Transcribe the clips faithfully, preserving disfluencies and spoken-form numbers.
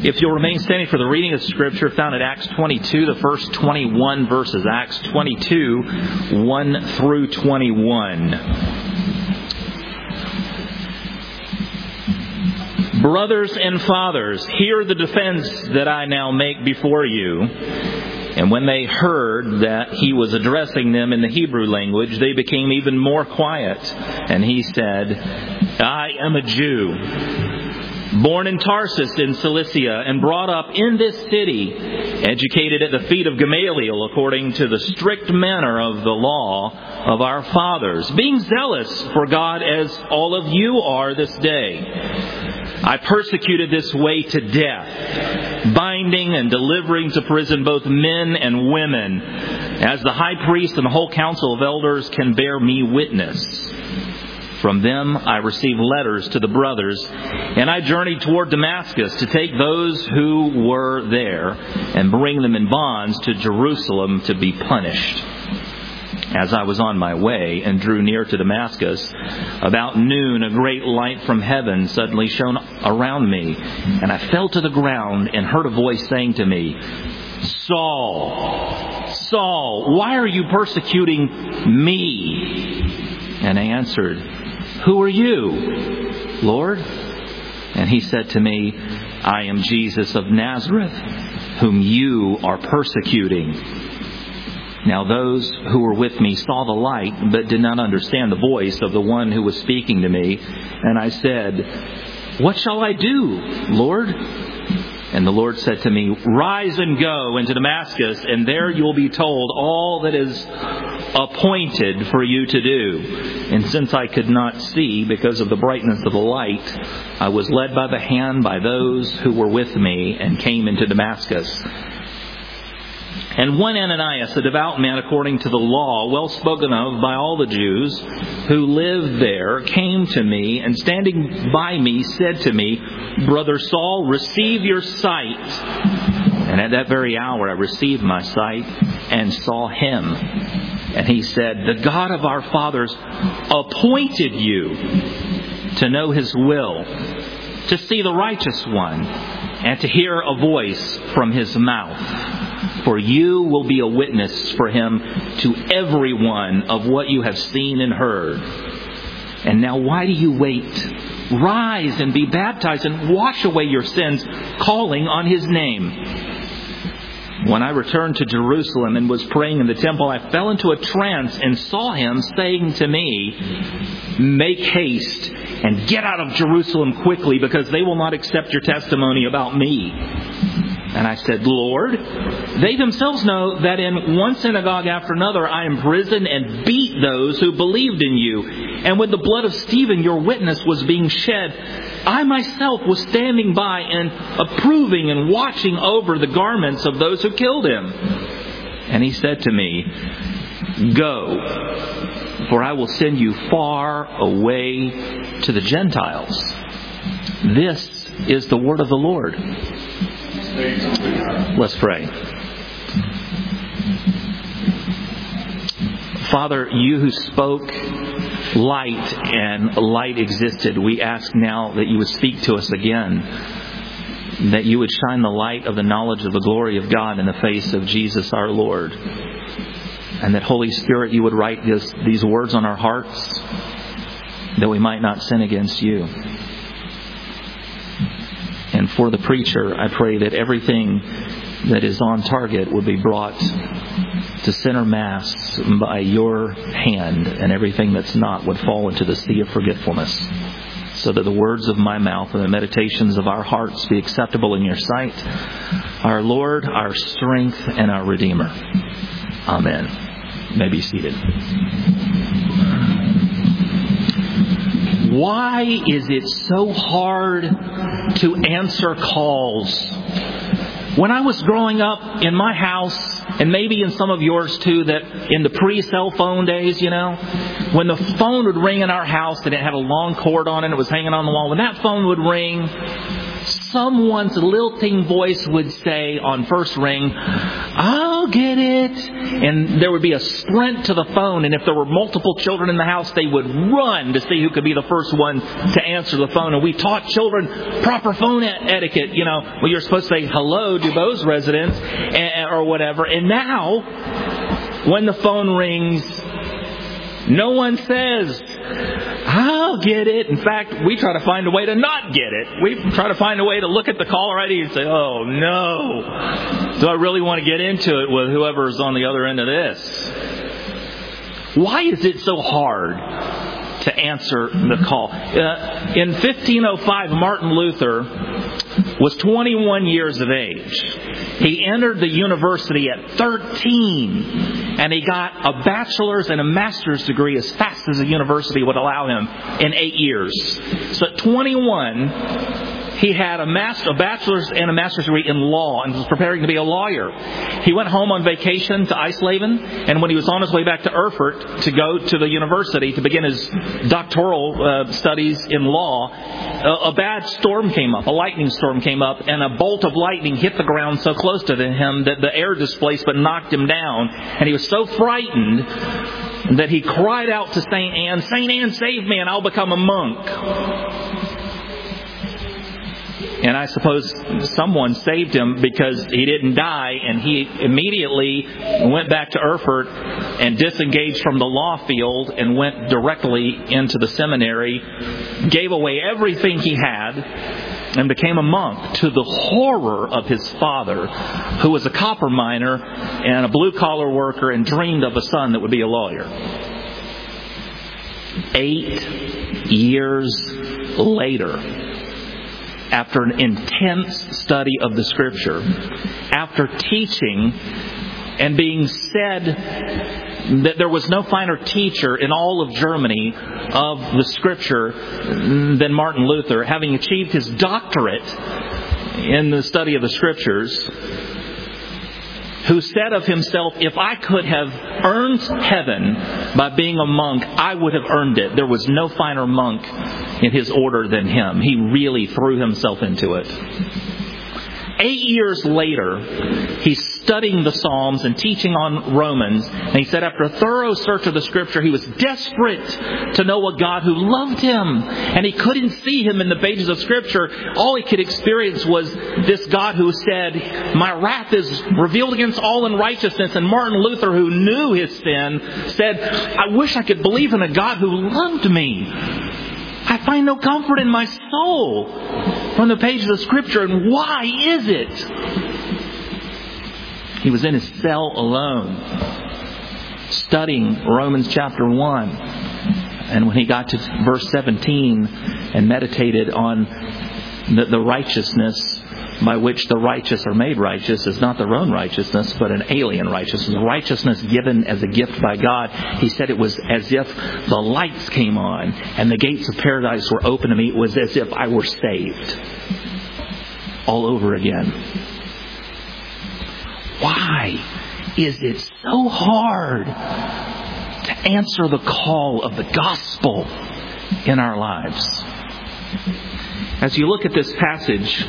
If you'll remain standing for the reading of Scripture found in Acts twenty-two, the first twenty-one verses. Acts twenty-two, one through twenty-one. Brothers and fathers, hear the defense that I now make before you. And when they heard that he was addressing them in the Hebrew language, they became even more quiet. And he said, I am a Jew, born in Tarsus in Cilicia, and brought up in this city, educated at the feet of Gamaliel according to the strict manner of the law of our fathers, being zealous for God as all of you are this day. I persecuted this way to death, binding and delivering to prison both men and women, as the high priest and the whole council of elders can bear me witness. From them I received letters to the brothers, and I journeyed toward Damascus to take those who were there and bring them in bonds to Jerusalem to be punished. As I was on my way and drew near to Damascus, about noon a great light from heaven suddenly shone around me, and I fell to the ground and heard a voice saying to me, Saul, Saul, why are you persecuting me? And I answered, Who are you, Lord? And he said to me, I am Jesus of Nazareth, whom you are persecuting. Now those who were with me saw the light, but did not understand the voice of the one who was speaking to me. And I said, What shall I do, Lord? And the Lord said to me, Rise and go into Damascus, and there you will be told all that is appointed for you to do. And since I could not see because of the brightness of the light, I was led by the hand by those who were with me and came into Damascus. And one Ananias, a devout man according to the law, well spoken of by all the Jews who lived there, came to me and standing by me said to me, Brother Saul, receive your sight. And at that very hour I received my sight and saw him. And he said, The God of our fathers appointed you to know his will, to see the righteous one, and to hear a voice from his mouth. For you will be a witness for him to everyone of what you have seen and heard. And now why do you wait? Rise and be baptized and wash away your sins, calling on his name. When I returned to Jerusalem and was praying in the temple, I fell into a trance and saw him saying to me, Make haste and get out of Jerusalem quickly, because they will not accept your testimony about me. And I said, Lord, they themselves know that in one synagogue after another I imprisoned and beat those who believed in you. And when the blood of Stephen, your witness, was being shed, I myself was standing by and approving and watching over the garments of those who killed him. And he said to me, Go, for I will send you far away to the Gentiles. This is the word of the Lord. Let's pray. Father, you who spoke light and light existed, we ask now that you would speak to us again, that you would shine the light of the knowledge of the glory of God in the face of Jesus our Lord, and that, Holy Spirit, you would write this, these words on our hearts, that we might not sin against you. And for the preacher, I pray that everything that is on target would be brought to center mass by your hand, and everything that's not would fall into the sea of forgetfulness, so that the words of my mouth and the meditations of our hearts be acceptable in your sight, our Lord, our strength, and our Redeemer. Amen. You may be seated. Why is it so hard to answer calls? When I was growing up in my house, and maybe in some of yours too, that in the pre-cell phone days, you know, when the phone would ring in our house and it had a long cord on it and it was hanging on the wall, when that phone would ring, someone's lilting voice would say on first ring, "Oh, I'll get it. And there would be a sprint to the phone, and if there were multiple children in the house, they would run to see who could be the first one to answer the phone. And we taught children proper phone etiquette. You know, well, you're supposed to say hello to those residents or whatever. And now, when the phone rings, no one says, I'll get it. In fact, we try to find a way to not get it. We try to find a way to look at the caller I D and say, oh no, do I really want to get into it with whoever's on the other end of this? Why is it so hard to answer the call? Uh, in fifteen oh five, Martin Luther was twenty-one years of age. He entered the university at thirteen, and he got a bachelor's and a master's degree as fast as the university would allow him in eight years. So at twenty-one, he had a, master, a bachelor's and a master's degree in law and was preparing to be a lawyer. He went home on vacation to Eisleben, and when he was on his way back to Erfurt to go to the university to begin his doctoral uh, studies in law, a, a bad storm came up, a lightning storm came up, and a bolt of lightning hit the ground so close to him that the air displacement knocked him down, and he was so frightened that he cried out to Saint Anne, Saint Anne, save me and I'll become a monk. And I suppose someone saved him because he didn't die, and he immediately went back to Erfurt and disengaged from the law field and went directly into the seminary, gave away everything he had, and became a monk, to the horror of his father, who was a copper miner and a blue-collar worker and dreamed of a son that would be a lawyer. Eight years later, after an intense study of the Scripture, after teaching and being said that there was no finer teacher in all of Germany of the Scripture than Martin Luther, having achieved his doctorate in the study of the Scriptures, who said of himself, if I could have earned heaven by being a monk, I would have earned it. There was no finer monk in his order than him. He really threw himself into it. Eight years later, he's studying the Psalms and teaching on Romans. And he said after a thorough search of the Scripture, he was desperate to know a God who loved him. And he couldn't see Him in the pages of Scripture. All he could experience was this God who said, my wrath is revealed against all unrighteousness. And Martin Luther, who knew his sin, said, I wish I could believe in a God who loved me. I find no comfort in my soul from the pages of Scripture. And why is it? He was in his cell alone, studying Romans chapter one. And when he got to verse seventeen and meditated on the, the righteousness by which the righteous are made righteous is not their own righteousness, but an alien righteousness. Righteousness given as a gift by God. He said it was as if the lights came on and the gates of paradise were open to me. It was as if I were saved all over again. Why is it so hard to answer the call of the gospel in our lives? As you look at this passage,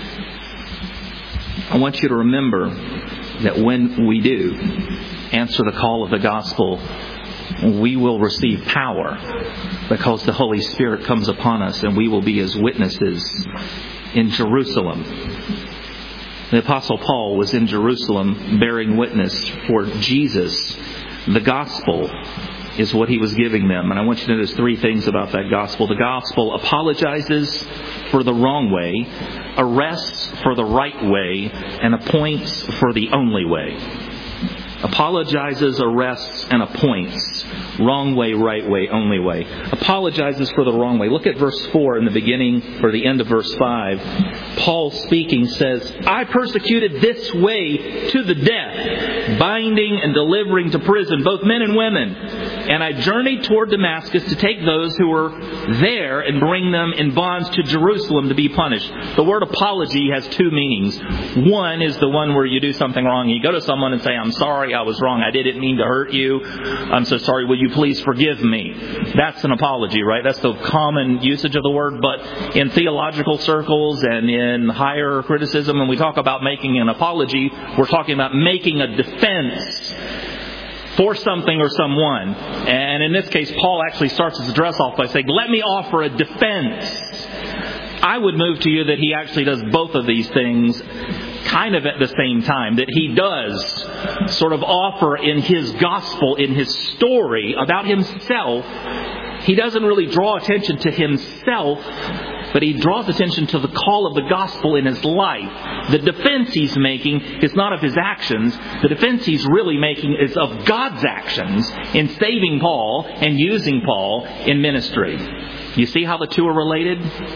I want you to remember that when we do answer the call of the gospel, we will receive power because the Holy Spirit comes upon us, and we will be His witnesses in Jerusalem. The Apostle Paul was in Jerusalem bearing witness for Jesus. The gospel is what he was giving them. And I want you to notice three things about that gospel. The gospel apologizes for the wrong way, arrests for the right way, and appoints for the only way. Apologizes, arrests, and appoints. Wrong way, right way, only way. Apologizes for the wrong way. Look at verse four in the beginning, or the end of verse five. Paul speaking says, I persecuted this way to the death, binding and delivering to prison both men and women. And I journeyed toward Damascus to take those who were there and bring them in bonds to Jerusalem to be punished. The word apology has two meanings. One is the one where you do something wrong. You go to someone and say, I'm sorry, I was wrong. I didn't mean to hurt you. I'm so sorry. Will you please forgive me? That's an apology, right? That's the common usage of the word. But in theological circles and in higher criticism, when we talk about making an apology, we're talking about making a defense for something or someone. And in this case, Paul actually starts his address off by saying, let me offer a defense. I would move to you that he actually does both of these things kind of at the same time. That he does sort of offer in his gospel, in his story about himself, he doesn't really draw attention to himself, but he draws attention to the call of the gospel in his life. The defense he's making is not of his actions. The defense he's really making is of God's actions in saving Paul and using Paul in ministry. You see how the two are related?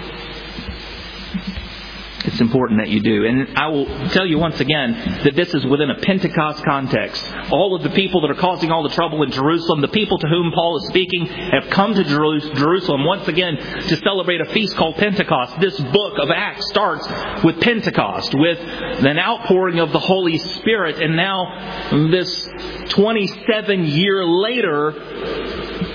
It's important that you do. And I will tell you once again that this is within a Pentecost context. All of the people that are causing all the trouble in Jerusalem, the people to whom Paul is speaking, have come to Jerusalem once again to celebrate a feast called Pentecost. This book of Acts starts with Pentecost, with an outpouring of the Holy Spirit. And now this twenty-seven year later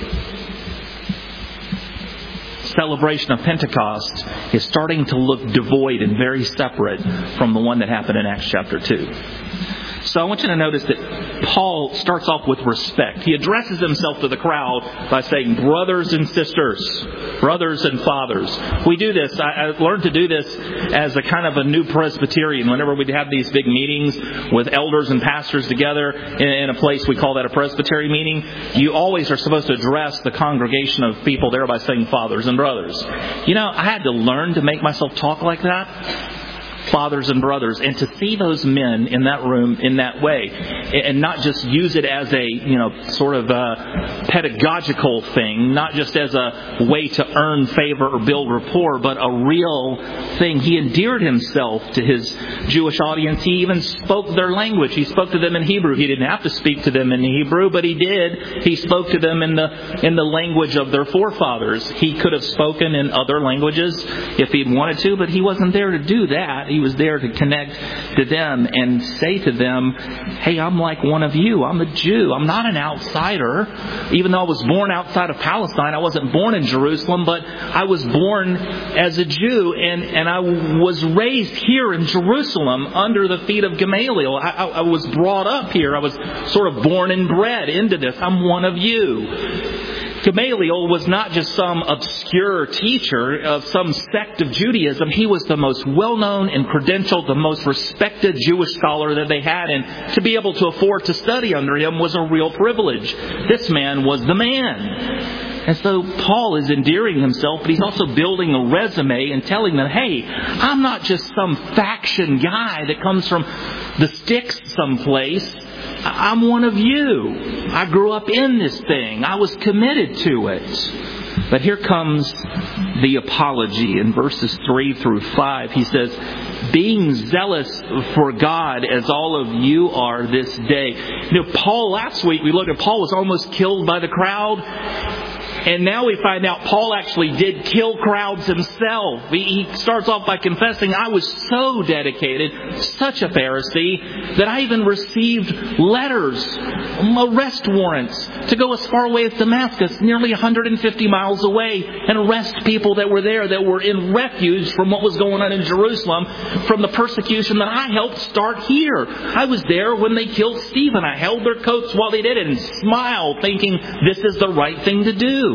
celebration of Pentecost is starting to look devoid and very separate from the one that happened in Acts chapter two. So I want you to notice that Paul starts off with respect. He addresses himself to the crowd by saying, brothers and sisters, brothers and fathers. We do this. I, I learned to do this as a kind of a new Presbyterian. Whenever we'd have these big meetings with elders and pastors together in, in a place we call that a Presbytery meeting, you always are supposed to address the congregation of people there by saying fathers and brothers. You know, I had to learn to make myself talk like that. Fathers and brothers, and to see those men in that room in that way, and not just use it as a, you know, sort of a pedagogical thing, not just as a way to earn favor or build rapport, but a real thing. He endeared himself to his Jewish audience. He even spoke their language. He spoke to them in Hebrew. He didn't have to speak to them in Hebrew, but he did. He spoke to them in the in the language of their forefathers. He could have spoken in other languages if he'd wanted to, but he wasn't there to do that. He was there to connect to them and say to them, hey, I'm like one of you. I'm a Jew. I'm not an outsider. Even though I was born outside of Palestine, I wasn't born in Jerusalem, but I was born as a Jew, and, and I was raised here in Jerusalem under the feet of Gamaliel. I, I, I was brought up here. I was sort of born and bred into this. I'm one of you. Gamaliel was not just some obscure teacher of some sect of Judaism. He was the most well-known and credentialed, the most respected Jewish scholar that they had. And to be able to afford to study under him was a real privilege. This man was the man. And so Paul is endearing himself, but he's also building a resume and telling them, hey, I'm not just some faction guy that comes from the sticks someplace. I'm one of you. I grew up in this thing. I was committed to it. But here comes the apology. In verses three through five, he says, being zealous for God as all of you are this day. You know, Paul, last week we looked at Paul was almost killed by the crowd. And now we find out Paul actually did kill crowds himself. He starts off by confessing, I was so dedicated, such a Pharisee, that I even received letters, arrest warrants, to go as far away as Damascus, nearly one hundred fifty miles away, and arrest people that were there, that were in refuge from what was going on in Jerusalem, from the persecution that I helped start here. I was there when they killed Stephen. I held their coats while they did it and smiled, thinking this is the right thing to do.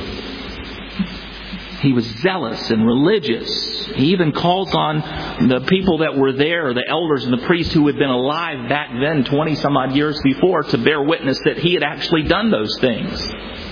He was zealous and religious. He even calls on the people that were there, the elders and the priests who had been alive back then, twenty some odd years before, to bear witness that he had actually done those things.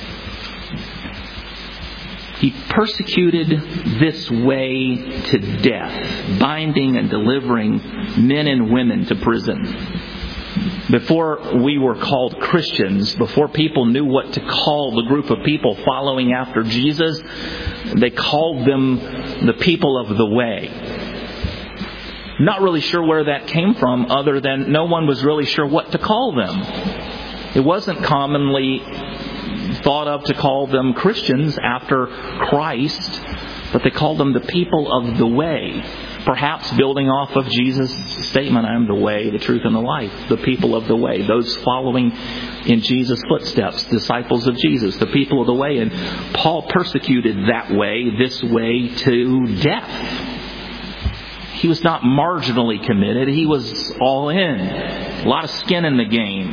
He persecuted this way to death, binding and delivering men and women to prison. Before we were called Christians, before people knew what to call the group of people following after Jesus, they called them the people of the way. Not really sure where that came from, other than no one was really sure what to call them. It wasn't commonly thought of to call them Christians after Christ, but they called them the people of the way. Perhaps building off of Jesus' statement, I am the way, the truth, and the life. The people of the way. Those following in Jesus' footsteps. Disciples of Jesus. The people of the way. And Paul persecuted that way, this way, to death. He was not marginally committed. He was all in. A lot of skin in the game.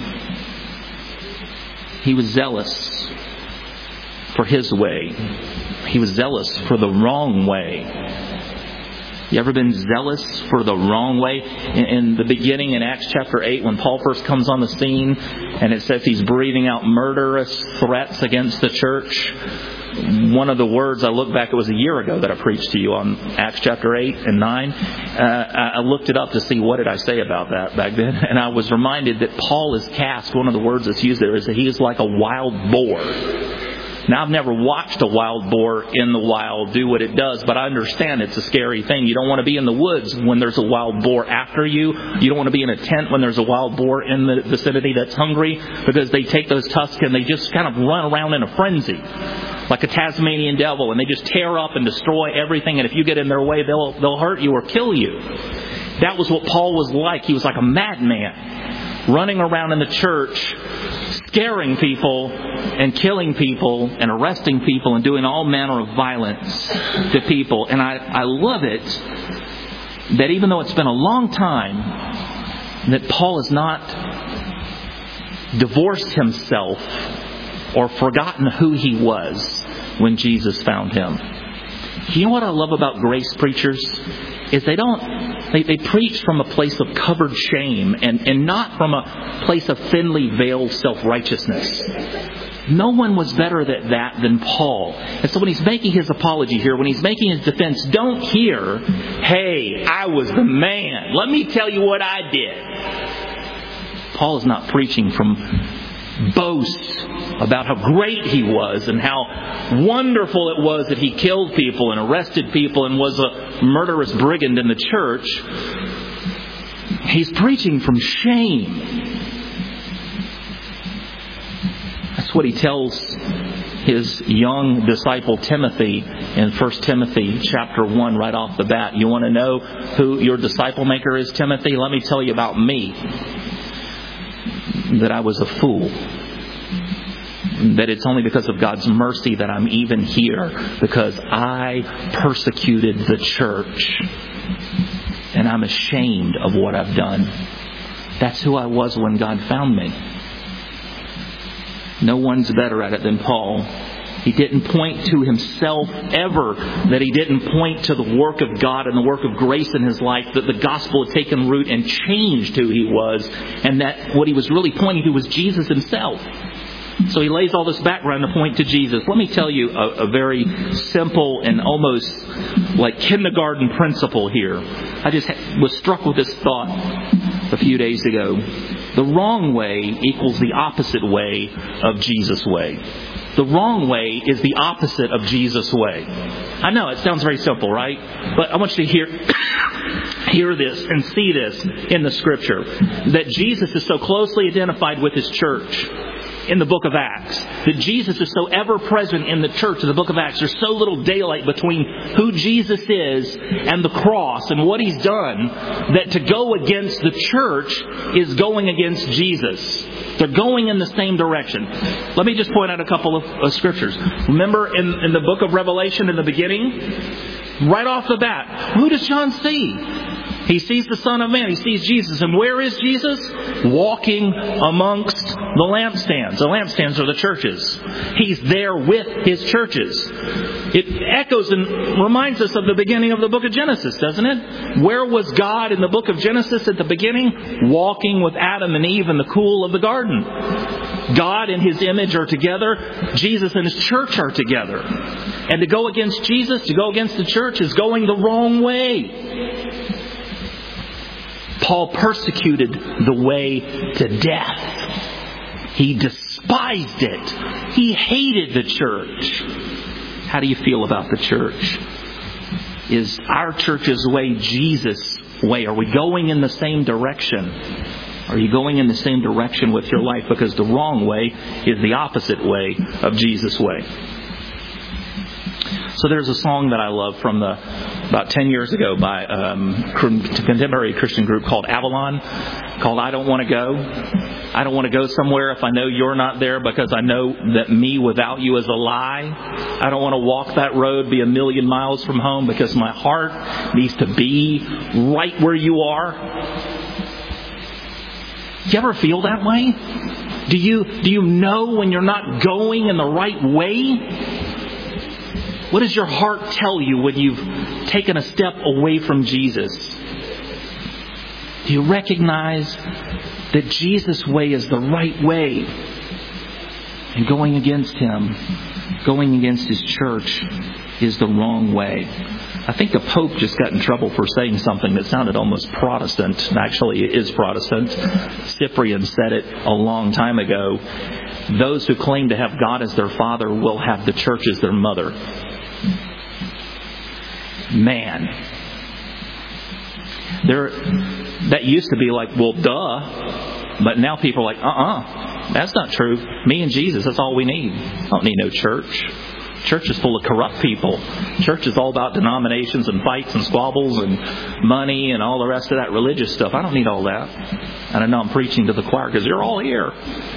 He was zealous for his way. He was zealous for the wrong way. You ever been zealous for the wrong way? In, in the beginning, in Acts chapter eight, when Paul first comes on the scene, and it says he's breathing out murderous threats against the church. One of the words, I look back, it was a year ago that I preached to you on Acts chapter eight and nine. Uh, I looked it up to see what did I say about that back then. And I was reminded that Paul is cast, one of the words that's used there is that he is like a wild boar. Now, I've never watched a wild boar in the wild do what it does, but I understand it's a scary thing. You don't want to be in the woods when there's a wild boar after you. You don't want to be in a tent when there's a wild boar in the vicinity that's hungry, because they take those tusks and they just kind of run around in a frenzy, like a Tasmanian devil, and they just tear up and destroy everything. And if you get in their way, they'll they'll hurt you or kill you. That was what Paul was like. He was like a madman, running around in the church, scaring people and killing people and arresting people and doing all manner of violence to people. And I, I love it that even though it's been a long time, that Paul has not divorced himself or forgotten who he was when Jesus found him. You know what I love about grace preachers? Is they don't, they, they preach from a place of covered shame and, and not from a place of thinly veiled self-righteousness. No one was better at that than Paul. And so when he's making his apology here, when he's making his defense, don't hear, hey, I was the man. Let me tell you what I did. Paul is not preaching from boast about how great he was and how wonderful it was that he killed people and arrested people and was a murderous brigand in the church. He's preaching from shame. That's what he tells his young disciple Timothy in First Timothy chapter one right off the bat. You want to know who your disciple maker is, Timothy? Let me tell you about me. That I was a fool. That it's only because of God's mercy that I'm even here, because I persecuted the church. And I'm ashamed of what I've done. That's who I was when God found me. No one's better at it than Paul. He didn't point to himself ever, that he didn't point to the work of God and the work of grace in his life, that the gospel had taken root and changed who he was, and that what he was really pointing to was Jesus himself. So he lays all this background to point to Jesus. Let me tell you a, a very simple and almost like kindergarten principle here. I just was struck with this thought a few days ago. The wrong way equals the opposite way of Jesus' way. The wrong way is the opposite of Jesus' way. I know, it sounds very simple, right? But I want you to hear hear this and see this in the Scripture. That Jesus is so closely identified with His church in the book of Acts. That Jesus is so ever present in the church in the book of Acts. There's so little daylight between who Jesus is and the cross and what He's done, that to go against the church is going against Jesus. They're going in the same direction. Let me just point out a couple of, of scriptures. Remember in, in the book of Revelation in the beginning, right off the bat, who does John see? He sees the Son of Man. He sees Jesus. And where is Jesus? Walking amongst the lampstands. The lampstands are the churches. He's there with His churches. It echoes and reminds us of the beginning of the book of Genesis, doesn't it? Where was God in the book of Genesis at the beginning? Walking with Adam and Eve in the cool of the garden. God and His image are together. Jesus and His church are together. And to go against Jesus, to go against the church, is going the wrong way. Paul persecuted the way to death. He despised it. He hated the church. How do you feel about the church? Is our church's way Jesus' way? Are we going in the same direction? Are you going in the same direction with your life? Because the wrong way is the opposite way of Jesus' way. So there's a song that I love from the about ten years ago by um, a contemporary Christian group called Avalon, called I Don't Want to Go. I don't want to go somewhere if I know you're not there, because I know that me without you is a lie. I don't want to walk that road, be a million miles from home, because my heart needs to be right where you are. You ever feel that way? Do you, do you know when you're not going in the right way? What does your heart tell you when you've taken a step away from Jesus? Do you recognize that Jesus' way is the right way? And going against Him, going against His church, is the wrong way. I think the Pope just got in trouble for saying something that sounded almost Protestant. Actually, it is Protestant. Cyprian said it a long time ago. Those who claim to have God as their father will have the church as their mother. Man. There, that used to be like, well, duh. But now people are like, uh-uh. That's not true. Me and Jesus, that's all we need. I don't need no church. Church is full of corrupt people. Church is all about denominations and fights and squabbles and money and all the rest of that religious stuff. I don't need all that. And I know I'm preaching to the choir because you're all here.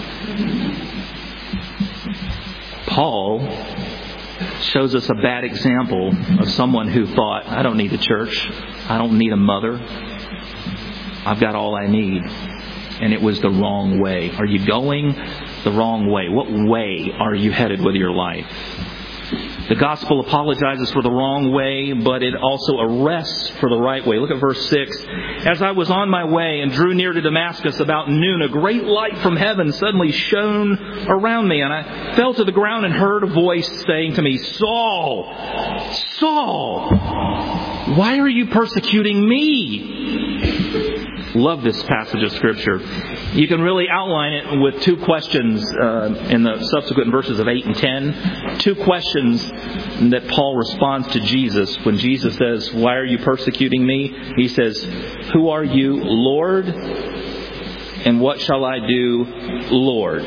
Paul shows us a bad example of someone who thought, I don't need a church. I don't need a mother. I've got all I need. And it was the wrong way. Are you going the wrong way? What way are you headed with your life? The gospel apologizes for the wrong way, but it also arrests for the right way. Look at verse six. As I was on my way and drew near to Damascus about noon, a great light from heaven suddenly shone around me, and I fell to the ground and heard a voice saying to me, Saul, Saul, why are you persecuting me? Love this passage of Scripture. You can really outline it with two questions uh, in the subsequent verses of eight and ten. Two questions that Paul responds to Jesus. When Jesus says, why are you persecuting me? He says, who are you, Lord? And what shall I do, Lord?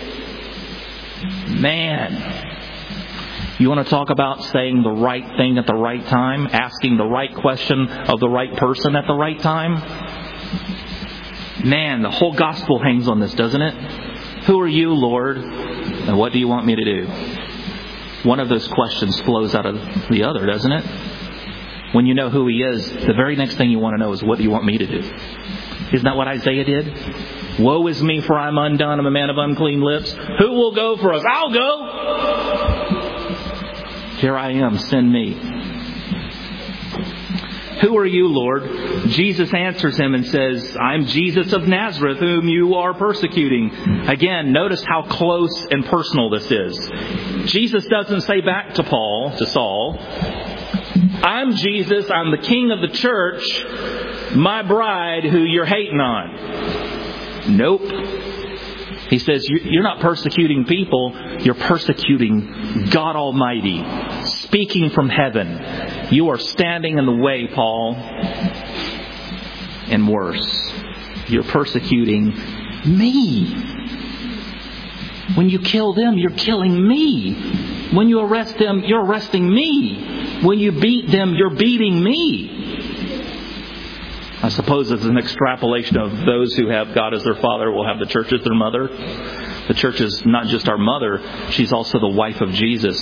Man. You want to talk about saying the right thing at the right time? Asking the right question of the right person at the right time? Man, the whole gospel hangs on this, doesn't it? Who are you, Lord? And what do you want me to do? One of those questions flows out of the other, doesn't it? When you know who He is, the very next thing you want to know is, what do you want me to do? Isn't that what Isaiah did? Woe is me, for I'm undone. I'm a man of unclean lips. Who will go for us? I'll go. Here I am. Send me. Who are you, Lord? Jesus answers him and says, I'm Jesus of Nazareth, whom you are persecuting. Again, notice how close and personal this is. Jesus doesn't say back to Paul, to Saul, I'm Jesus, I'm the king of the church, my bride who you're hating on. Nope. He says, you're not persecuting people, you're persecuting God Almighty, speaking from heaven. You are standing in the way, Paul. And worse, you're persecuting me. When you kill them, you're killing me. When you arrest them, you're arresting me. When you beat them, you're beating me. I suppose it's an extrapolation of those who have God as their father will have the church as their mother. The church is not just our mother, she's also the wife of Jesus.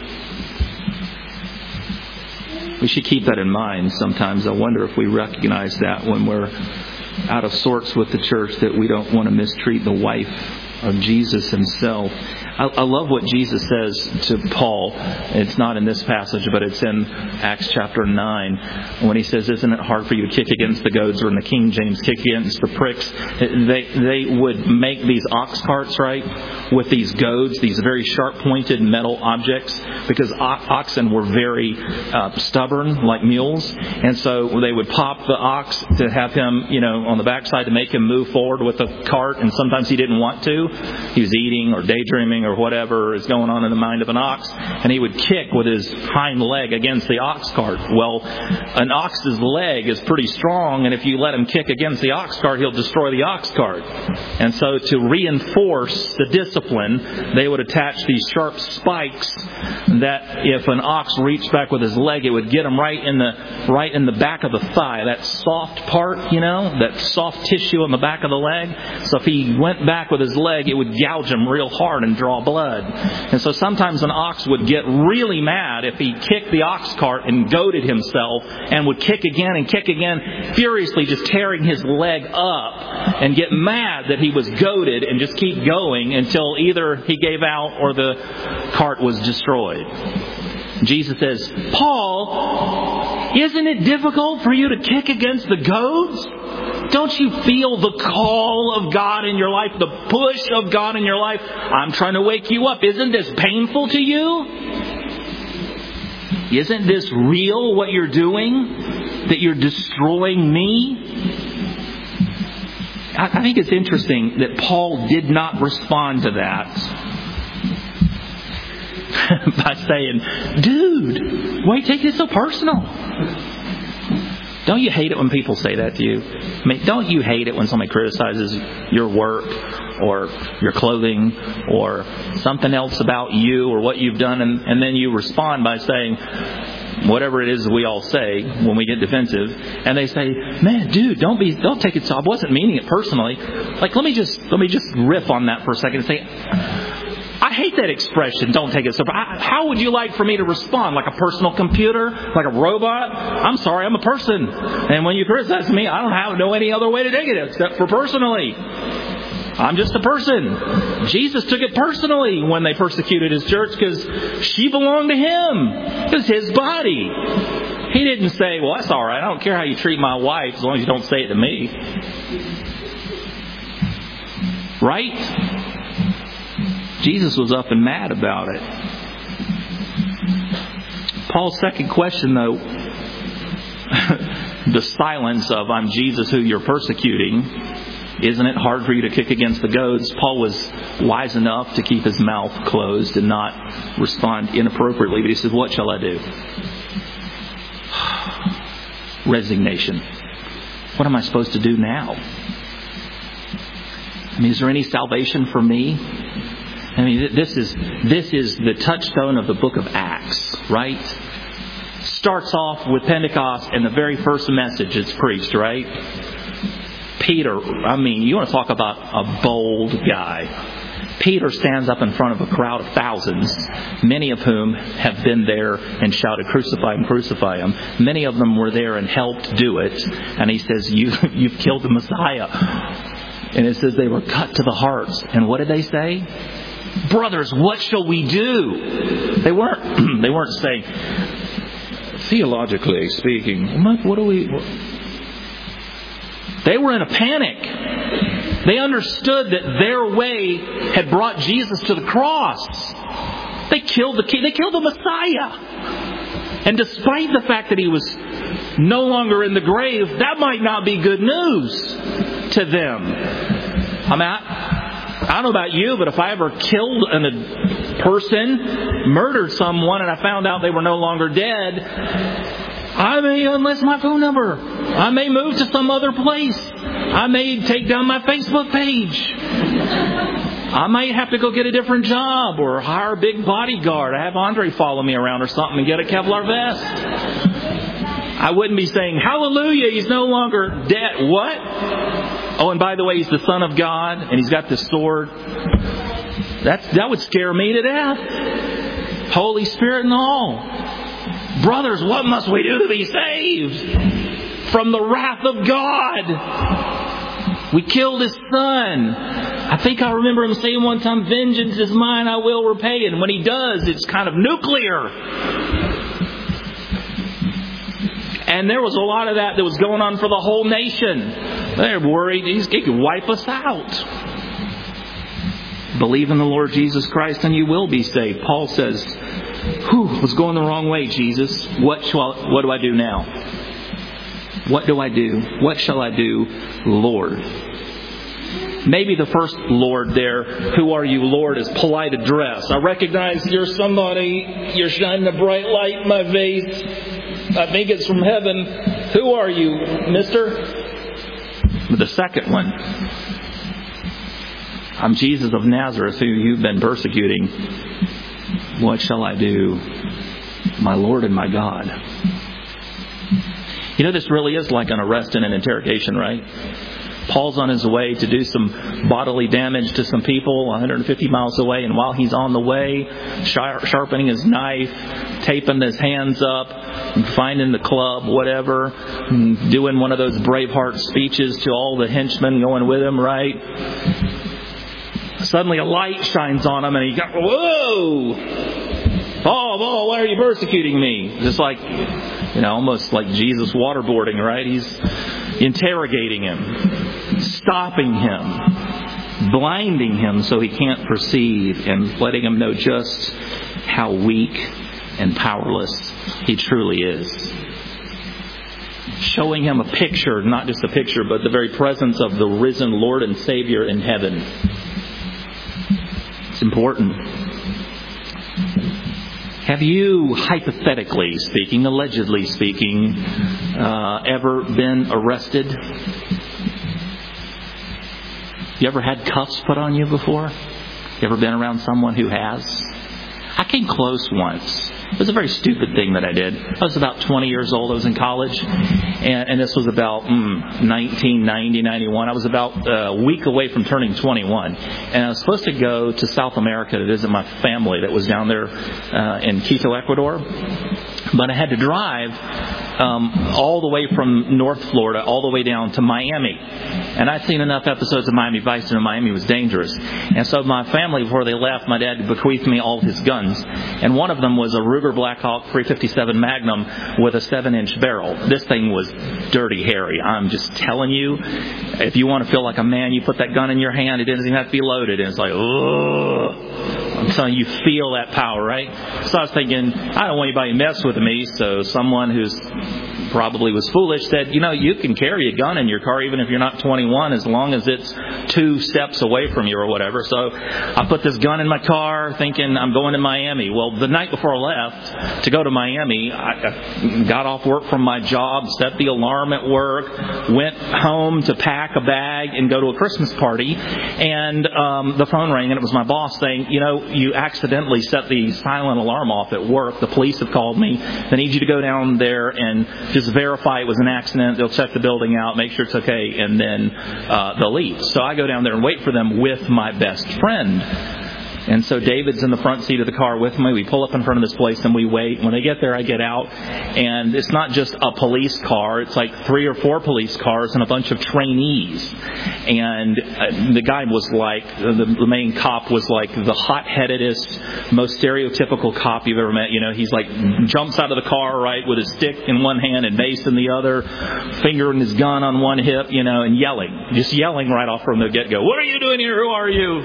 We should keep that in mind sometimes. I wonder if we recognize that when we're out of sorts with the church, that we don't want to mistreat the wife of Jesus Himself. I, I love what Jesus says to Paul. It's not in this passage, but it's in Acts chapter nine. When He says, isn't it hard for you to kick against the goads, or in the King James, kick against the pricks? They, they would make these ox carts, right, with these goads, these very sharp-pointed metal objects, because oxen were very uh, stubborn, like mules. And so they would pop the ox to have him, you know, on the backside to make him move forward with the cart. And sometimes he didn't want to. He was eating or daydreaming thinking or whatever is going on in the mind of an ox, and he would kick with his hind leg against the ox cart. Well, an ox's leg is pretty strong, and if you let him kick against the ox cart, he'll destroy the ox cart. And so to reinforce the discipline, they would attach these sharp spikes that if an ox reached back with his leg, it would get him right in the right in the back of the thigh, that soft part, you know, that soft tissue on the back of the leg. So if he went back with his leg, it would gouge him real hard and draw blood. And so sometimes an ox would get really mad if he kicked the ox cart and goaded himself, and would kick again and kick again, furiously just tearing his leg up, and get mad that he was goaded and just keep going until either he gave out or the cart was destroyed. Jesus says, Paul, isn't it difficult for you to kick against the goads? Don't you feel the call of God in your life, the push of God in your life? I'm trying to wake you up. Isn't this painful to you? Isn't this real, what you're doing? That you're destroying me? I think it's interesting that Paul did not respond to that by saying, dude, why take this so personal? Don't you hate it when people say that to you? I mean, don't you hate it when somebody criticizes your work or your clothing or something else about you or what you've done, and, and then you respond by saying whatever it is we all say when we get defensive, and they say, man, dude, don't be don't take it so I wasn't meaning it personally. Like, let me just let me just riff on that for a second and say, I hate that expression, don't take it so. How would you like for me to respond? Like a personal computer? Like a robot? I'm sorry, I'm a person. And when you criticize me, I don't have no any other way to take it except for personally. I'm just a person. Jesus took it personally when they persecuted his church because she belonged to him. It was his body. He didn't say, well, that's all right. I don't care how you treat my wife as long as you don't say it to me. Right? Jesus was up and mad about it. Paul's second question, though, the silence of, I'm Jesus who you're persecuting. Isn't it hard for you to kick against the goads? Paul was wise enough to keep his mouth closed and not respond inappropriately. But he says, what shall I do? Resignation. What am I supposed to do now? I mean, is there any salvation for me? I mean, this is this is the touchstone of the book of Acts, right? Starts off with Pentecost and the very first message is preached, right? Peter, I mean, you want to talk about a bold guy. Peter stands up in front of a crowd of thousands, many of whom have been there and shouted, crucify him, crucify him. Many of them were there and helped do it. And he says, you, you've killed the Messiah. And it says they were cut to the heart. And what did they say? Brothers, what shall we do? They weren't, they weren't saying, theologically speaking, what, what do we... What? They were in a panic. They understood that their way had brought Jesus to the cross. They killed the king. They killed the Messiah. And despite the fact that he was no longer in the grave, that might not be good news to them. I mean, I, I don't know about you, but if I ever killed a person, murdered someone, and I found out they were no longer dead, I may enlist my phone number. I may move to some other place. I may take down my Facebook page. I might have to go get a different job or hire a big bodyguard. I have Andre follow me around or something and get a Kevlar vest. I wouldn't be saying, hallelujah, he's no longer dead. What? Oh, and by the way, he's the Son of God and he's got the sword. That's, that would scare me to death. Holy Spirit and all. Brothers, what must we do to be saved from the wrath of God? We killed His Son. I think I remember Him saying one time, vengeance is mine, I will repay. And when He does, it's kind of nuclear. And there was a lot of that that was going on for the whole nation. They're worried He could wipe us out. Believe in the Lord Jesus Christ and you will be saved. Paul says, whew, was going the wrong way, Jesus. What shall, what do I do now? What do I do? What shall I do, Lord? Maybe the first Lord there, who are you, Lord, is polite address. I recognize you're somebody. You're shining a bright light in my face. I think it's from heaven. Who are you, mister? But the second one, I'm Jesus of Nazareth, who you've been persecuting. What shall I do, my Lord and my God? You know, this really is like an arrest and an interrogation, right? Paul's on his way to do some bodily damage to some people one hundred fifty miles away, and while he's on the way, sharpening his knife, taping his hands up, finding the club, whatever, doing one of those Braveheart speeches to all the henchmen going with him, right? Suddenly a light shines on him, and he goes, whoa! Paul, Paul, why are you persecuting me? Just like, you know, almost like Jesus waterboarding, right? He's interrogating him, stopping him, blinding him so he can't perceive, and letting him know just how weak and powerless he truly is. Showing him a picture, not just a picture, but the very presence of the risen Lord and Savior in heaven. It's important. Have you, hypothetically speaking, allegedly speaking, uh, ever been arrested? You ever had cuffs put on you before? You ever been around someone who has? I came close once. It was a very stupid thing that I did. I was about twenty years old. I was in college. And, and this was about mm, nineteen ninety, ninety-one. I was about a week away from turning twenty-one. And I was supposed to go to South America to visit my family that was down there uh, in Quito, Ecuador. But I had to drive um, all the way from North Florida all the way down to Miami. And I'd seen enough episodes of Miami Vice to know Miami was dangerous. And so my family, before they left, my dad bequeathed me all of his guns. And one of them was a Ruger Blackhawk three fifty-seven Magnum with a seven inch barrel. This thing was dirty hairy. I'm just telling you, if you want to feel like a man, you put that gun in your hand. It doesn't even have to be loaded. And it's like, ugh. I'm telling you, feel that power, right? So I was thinking, I don't want anybody to mess with me. So someone who's probably was foolish said, you know, you can carry a gun in your car even if you're not twenty-one, as long as it's two steps away from you or whatever. So I put this gun in my car thinking I'm going to Miami. Well, the night before I left to go to Miami, I got off work from my job, set the alarm at work, went home to pack a bag and go to a Christmas party. And um, the phone rang, and it was my boss saying, you know, you accidentally set the silent alarm off at work. The police have called me. They need you to go down there and just verify it was an accident. They'll check the building out, make sure it's okay, and then uh, they'll leave. So I go down there and wait for them with my best friend. And so David's in the front seat of the car with me. We pull up in front of this place and we wait. When they get there, I get out. And it's not just a police car. It's like three or four police cars and a bunch of trainees. And uh, the guy was like, the, the main cop was like the hot-headedest, most stereotypical cop you've ever met. You know, he's like, jumps out of the car, right, with his stick in one hand and mace in the other, fingering his gun on one hip, you know, and yelling. Just yelling right off from the get-go. What are you doing here? Who are you?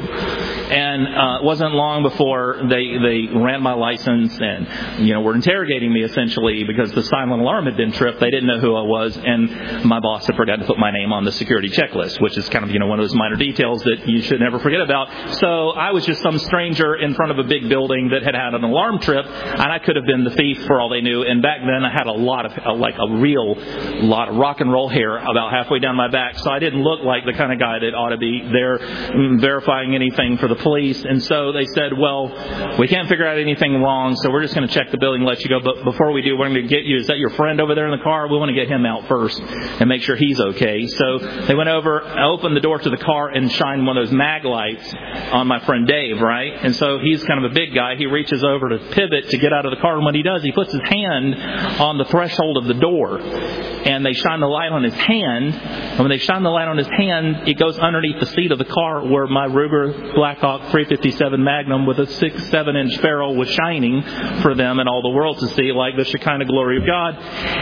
And uh, it wasn't long before they, they ran my license and, you know, were interrogating me essentially because the silent alarm had been tripped. They didn't know who I was, and my boss had forgotten to put my name on the security checklist, which is kind of, you know, one of those minor details that you should never forget about. So I was just some stranger in front of a big building that had had an alarm trip, and I could have been the thief for all they knew. And back then I had a lot of, like a real lot of rock and roll hair about halfway down my back, so I didn't look like the kind of guy that ought to be there verifying anything for the police. And so they said, well, we can't figure out anything wrong, so we're just going to check the building and let you go. But before we do, we're going to get you, is that your friend over there in the car? We want to get him out first and make sure he's okay. So they went over, opened the door to the car, and shined one of those mag lights on my friend Dave, right? And so he's kind of a big guy. He reaches over to pivot to get out of the car, and when he does, he puts his hand on the threshold of the door. And they shine the light on his hand. And when they shine the light on his hand, it goes underneath the seat of the car where my Ruger Blackhawk three fifty-seven Magnum with a six, seven inch barrel was shining for them and all the world to see, like the Shekinah glory of God.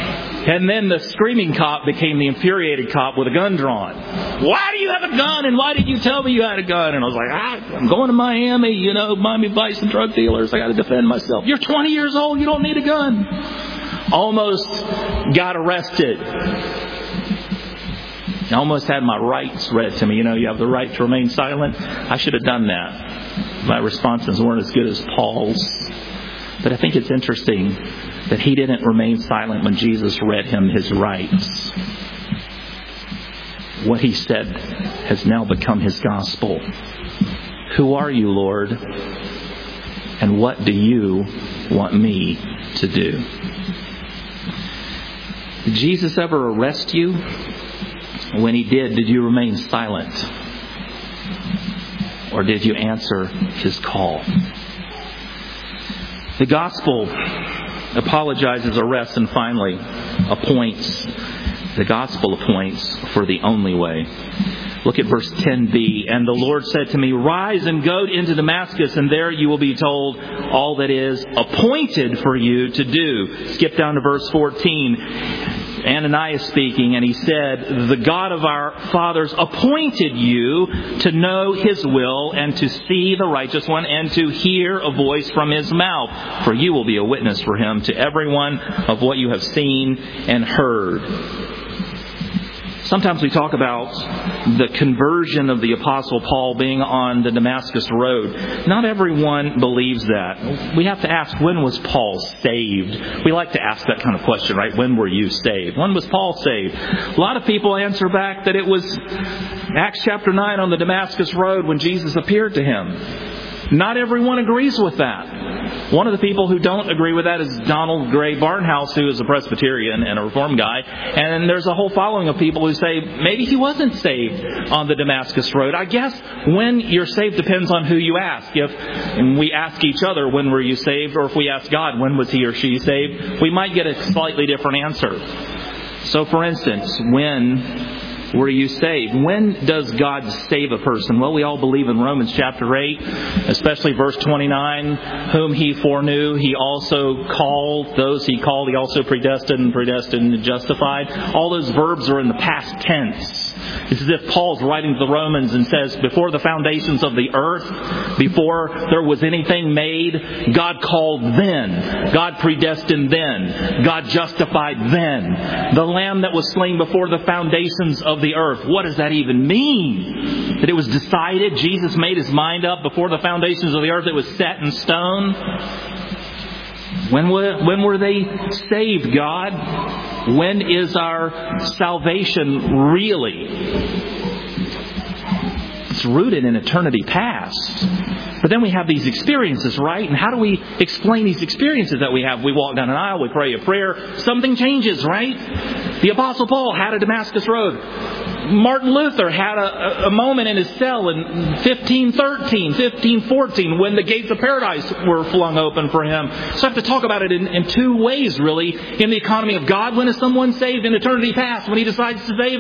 And then the screaming cop became the infuriated cop with a gun drawn. Why do you have a gun? And why did you tell me you had a gun? And I was like, ah, I'm going to Miami, you know, Miami Vice and drug dealers. I got to defend myself. You're twenty years old. You don't need a gun. Almost got arrested. I almost had my rights read to me. You know, you have the right to remain silent. I should have done that. My responses weren't as good as Paul's. But I think it's interesting that he didn't remain silent when Jesus read him his rights. What he said has now become his gospel. Who are you, Lord? And what do you want me to do? Did Jesus ever arrest you? When he did, did you remain silent? Or did you answer his call? The gospel apologizes, arrests, and finally appoints. The gospel appoints for the only way. Look at verse ten b. And the Lord said to me, rise and go into Damascus, and there you will be told all that is appointed for you to do. Skip down to verse fourteen. Ananias speaking, and he said, the God of our fathers appointed you to know his will and to see the righteous one and to hear a voice from his mouth. For you will be a witness for him to everyone of what you have seen and heard. Sometimes we talk about the conversion of the Apostle Paul being on the Damascus Road. Not everyone believes that. We have to ask, when was Paul saved? We like to ask that kind of question, right? When were you saved? When was Paul saved? A lot of people answer back that it was Acts chapter nine on the Damascus Road when Jesus appeared to him. Not everyone agrees with that. One of the people who don't agree with that is Donald Gray Barnhouse, who is a Presbyterian and a Reform guy. And there's a whole following of people who say maybe he wasn't saved on the Damascus Road. I guess when you're saved depends on who you ask. If we ask each other, when were you saved? Or if we ask God, when was he or she saved? We might get a slightly different answer. So for instance, when were you saved? When does God save a person? Well, we all believe in Romans chapter eight, especially verse twenty-nine. Whom he foreknew, he also called. Those he called, he also predestined, predestined and justified. All those verbs are in the past tense. It's as if Paul's writing to the Romans and says, before the foundations of the earth, before there was anything made, God called then. God predestined then. God justified then. The Lamb that was slain before the foundations of the earth. What does that even mean? That it was decided, Jesus made his mind up before the foundations of the earth. It was set in stone. When were, when were they saved, God? When is our salvation really? It's rooted in eternity past. But then we have these experiences, right? And how do we explain these experiences that we have? We walk down an aisle, we pray a prayer, something changes, right? The Apostle Paul had a Damascus Road. Martin Luther had a, a moment in his cell in fifteen thirteen, fifteen fourteen, when the gates of paradise were flung open for him. So I have to talk about it in, in two ways, really. In the economy of God, when is someone saved? In eternity past, when he decides to save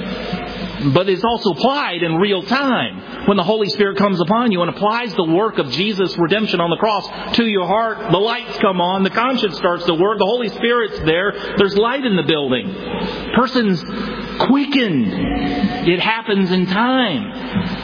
them. But it's also applied in real time. When the Holy Spirit comes upon you and applies the work of Jesus' redemption on the cross to your heart, the lights come on, the conscience starts to work, the Holy Spirit's there, there's light in the building. Person's quickened. It happens in time.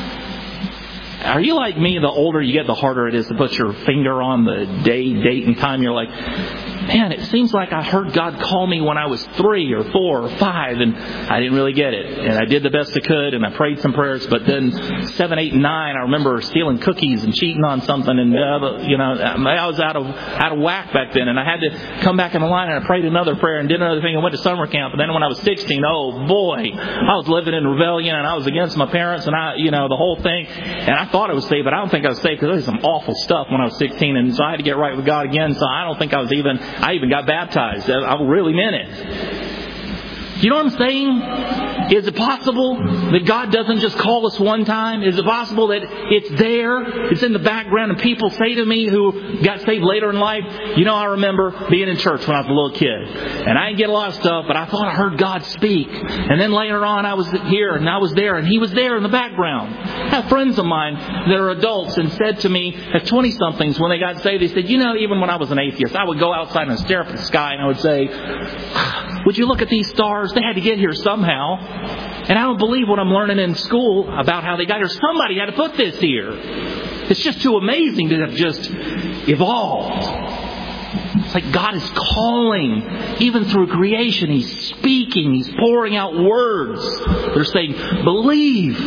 Are you like me? The older you get, the harder it is to put your finger on the day, date, and time. You're like, man, it seems like I heard God call me when I was three or four or five, and I didn't really get it. And I did the best I could, and I prayed some prayers. But then seven, eight, and nine, I remember stealing cookies and cheating on something, and uh, you know, I was out of out of whack back then. And I had to come back in the line, and I prayed another prayer and did another thing. I went to summer camp, and then when I was sixteen, oh boy, I was living in rebellion, and I was against my parents, and I, you know, the whole thing. And I thought I was saved, but I don't think I was saved because there was some awful stuff when I was sixteen, and so I had to get right with God again. So I don't think I was even. I even got baptized. I really meant it. You know what I'm saying? Is it possible that God doesn't just call us one time? Is it possible that it's there, it's in the background, and people say to me who got saved later in life, you know, I remember being in church when I was a little kid, and I didn't get a lot of stuff, but I thought I heard God speak. And then later on I was here, and I was there, and He was there in the background. I have friends of mine that are adults and said to me at twenty-somethings when they got saved, they said, you know, even when I was an atheist, I would go outside and stare up at the sky, and I would say, would you look at these stars? They had to get here somehow. And I don't believe what I'm learning in school about how they got here. Somebody had to put this here. It's just too amazing to have just evolved. It's like God is calling. Even through creation, He's speaking. He's pouring out words. They're saying, believe.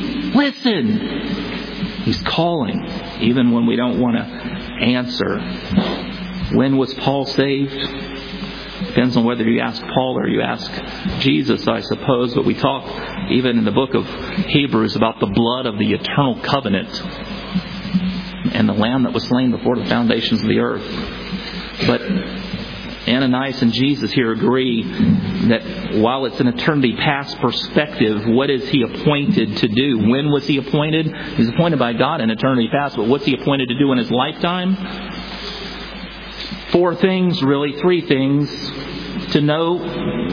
Listen. He's calling. Even when we don't want to answer. When was Paul saved? Depends on whether you ask Paul or you ask Jesus, I suppose. But we talk even in the book of Hebrews about the blood of the eternal covenant and the Lamb that was slain before the foundations of the earth. But Ananias and Jesus here agree that while it's an eternity past perspective, what is he appointed to do? When was he appointed? He's appointed by God in eternity past, but what's he appointed to do in his lifetime? Four things, really, three things. To know